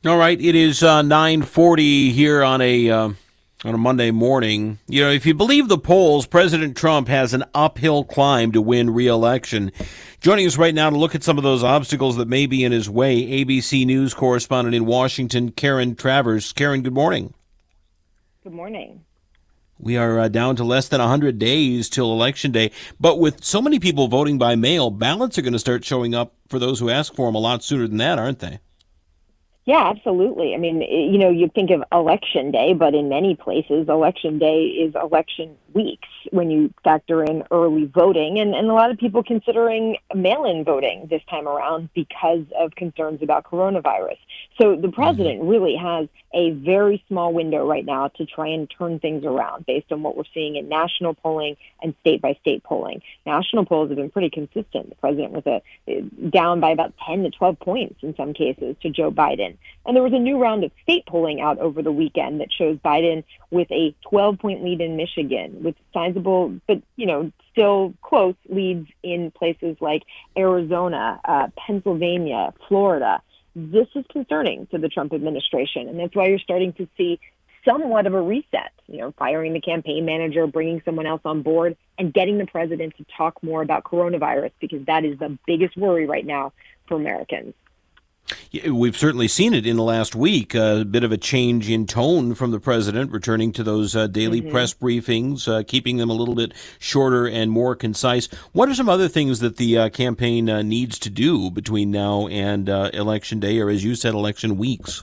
All right, it is 9:40 here on a Monday morning. You know, if you believe the polls, President Trump has an uphill climb to win re-election. Joining us right now to look at some of those obstacles that may be in his way, ABC News correspondent in Washington, Karen Travers. Karen, good morning. Good morning. We are down to less than 100 days till Election Day, but with so many people voting by mail, ballots are going to start showing up for those who ask for them a lot sooner than that, aren't they? Yeah, absolutely. I mean, you think of election day, but in many places, election day is election weeks when you factor in early voting and a lot of people considering mail-in voting this time around because of concerns about coronavirus. So the president really has a very small window right now to try and turn things around based on what we're seeing in national polling and state-by-state polling. National polls have been pretty consistent. The president was down by about 10 to 12 points in some cases to Joe Biden. And there was a new round of state polling out over the weekend that shows Biden with a 12-point lead in Michigan, with sizable, but, still close leads in places like Arizona, Pennsylvania, Florida. This is concerning to the Trump administration, and that's why you're starting to see somewhat of a reset, firing the campaign manager, bringing someone else on board, and getting the president to talk more about coronavirus, because that is the biggest worry right now for Americans. Yeah, we've certainly seen it in the last week, a bit of a change in tone from the president, returning to those daily press briefings, keeping them a little bit shorter and more concise. What are some other things that the campaign needs to do between now and Election Day, or as you said, election weeks?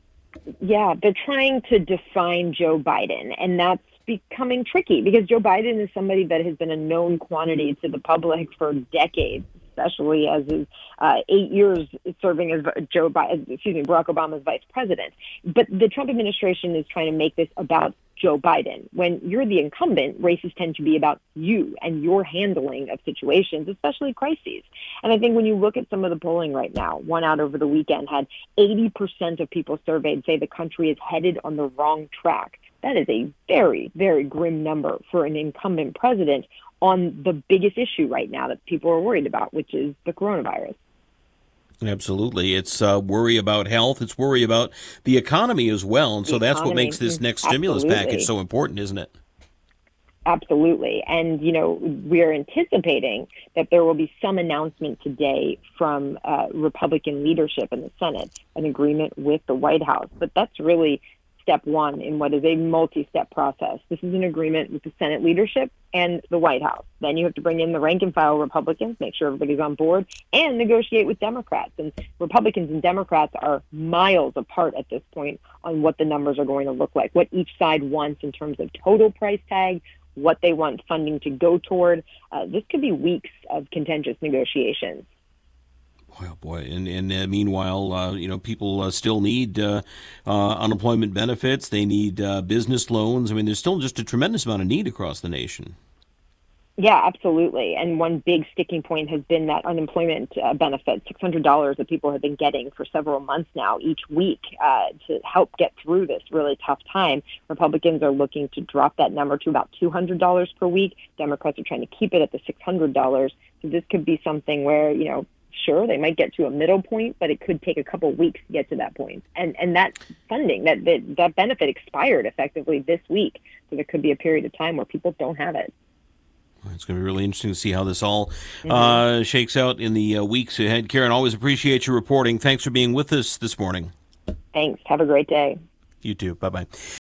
Yeah, they're trying to define Joe Biden, and that's becoming tricky because Joe Biden is somebody that has been a known quantity to the public for decades, especially as his 8 years serving as Barack Obama's vice president. But the Trump administration is trying to make this about Joe Biden. When you're the incumbent, races tend to be about you and your handling of situations, especially crises. And I think when you look at some of the polling right now, one out over the weekend had 80% of people surveyed say the country is headed on the wrong track. That is a very, very grim number for an incumbent president on the biggest issue right now that people are worried about, which is the coronavirus. Absolutely. It's worry about health. It's worry about the economy as well. And so that's what makes this next stimulus package so important, isn't it? Absolutely. And, we are anticipating that there will be some announcement today from Republican leadership in the Senate, an agreement with the White House. But that's really step one in what is a multi-step process. This is an agreement with the Senate leadership and the White House. Then you have to bring in the rank and file Republicans, make sure everybody's on board, and negotiate with Democrats. And Republicans and Democrats are miles apart at this point on what the numbers are going to look like, what each side wants in terms of total price tag, what they want funding to go toward. This could be weeks of contentious negotiations. Well, boy, and meanwhile, people still need unemployment benefits. They need business loans. I mean, there's still just a tremendous amount of need across the nation. Yeah, absolutely. And one big sticking point has been that unemployment benefit, $600 that people have been getting for several months now each week to help get through this really tough time. Republicans are looking to drop that number to about $200 per week. Democrats are trying to keep it at the $600. So this could be something where, sure, they might get to a middle point, but it could take a couple of weeks to get to that point. And that funding, that benefit expired effectively this week. So there could be a period of time where people don't have it. It's going to be really interesting to see how this all shakes out in the weeks ahead. Karen, always appreciate your reporting. Thanks for being with us this morning. Thanks. Have a great day. You too. Bye-bye.